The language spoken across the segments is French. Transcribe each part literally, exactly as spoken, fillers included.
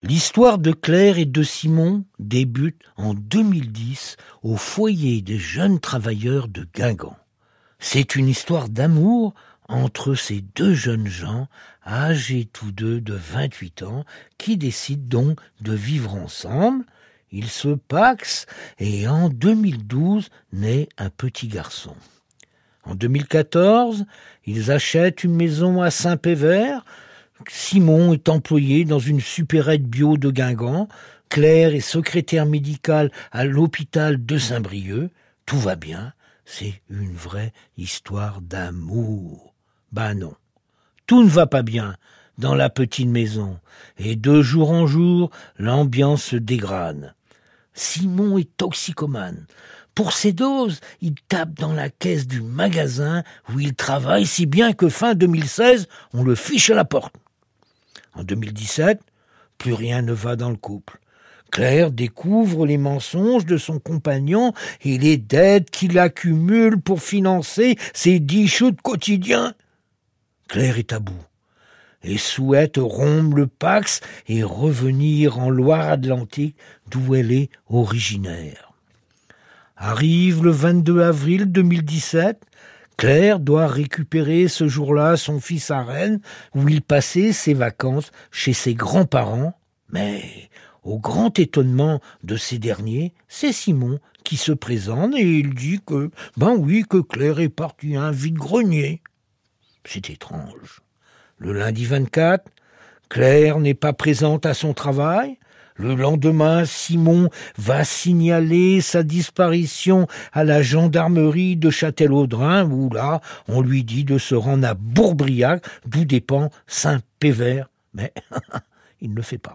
L'histoire de Claire et de Simon débute en deux mille dix au foyer des jeunes travailleurs de Guingamp. C'est une histoire d'amour entre ces deux jeunes gens, âgés tous deux de vingt-huit ans, qui décident donc de vivre ensemble. Ils se pacsent et en deux mille douze naît un petit garçon. En deux mille quatorze, ils achètent une maison à Saint-Pévert. Simon est employé dans une supérette bio de Guingamp. Claire est secrétaire médicale à l'hôpital de Saint-Brieuc. Tout va bien. C'est une vraie histoire d'amour. Ben non. Tout ne va pas bien dans la petite maison. Et de jour en jour, l'ambiance se dégrade. Simon est toxicomane. Pour ses doses, il tape dans la caisse du magasin où il travaille, si bien que fin deux mille seize, on le fiche à la porte. En deux mille dix-sept, plus rien ne va dans le couple. Claire découvre les mensonges de son compagnon et les dettes qu'il accumule pour financer ses dix shoots quotidiens. Claire est à bout et souhaite rompre le Pacs et revenir en Loire-Atlantique d'où elle est originaire. Arrive le vingt-deux avril deux mille dix-sept, Claire doit récupérer ce jour-là son fils à Rennes, où il passait ses vacances chez ses grands-parents. Mais, au grand étonnement de ces derniers, c'est Simon qui se présente et il dit que, ben oui, que Claire est partie à un vide-grenier. C'est étrange. Le lundi vingt-quatre, Claire n'est pas présente à son travail. Le lendemain, Simon va signaler sa disparition à la gendarmerie de Châtellerault, où là, on lui dit de se rendre à Bourbriac, d'où dépend Saint-Pévert. Mais il ne le fait pas.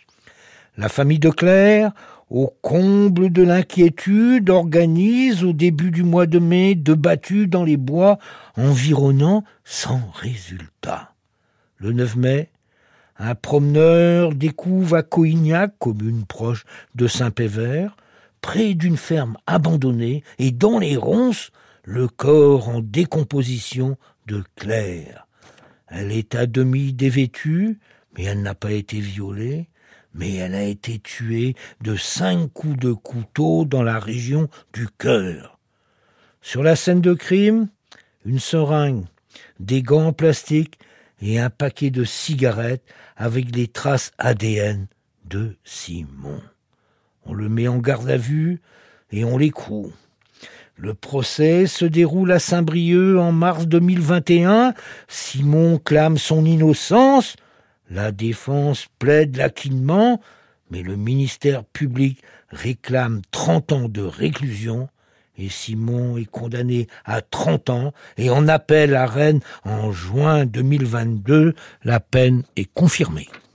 La famille de Claire, au comble de l'inquiétude, organise au début du mois de mai deux battues dans les bois environnants sans résultat. Le neuf mai, un promeneur découvre à Coignac, commune proche de Saint-Pévert, près d'une ferme abandonnée et dans les ronces, le corps en décomposition de Claire. Elle est à demi dévêtue, mais elle n'a pas été violée, mais elle a été tuée de cinq coups de couteau dans la région du cœur. Sur la scène de crime, une seringue, des gants en plastique et un paquet de cigarettes avec les traces A D N de Simon. On le met en garde à vue et on l'écroule. Le procès se déroule à Saint-Brieuc en mars deux mille vingt et un. Simon clame son innocence. La défense plaide l'acquittement, mais le ministère public réclame trente ans de réclusion. Et Simon est condamné à trente ans et en appel à Rennes en juin deux mille vingt-deux, la peine est confirmée.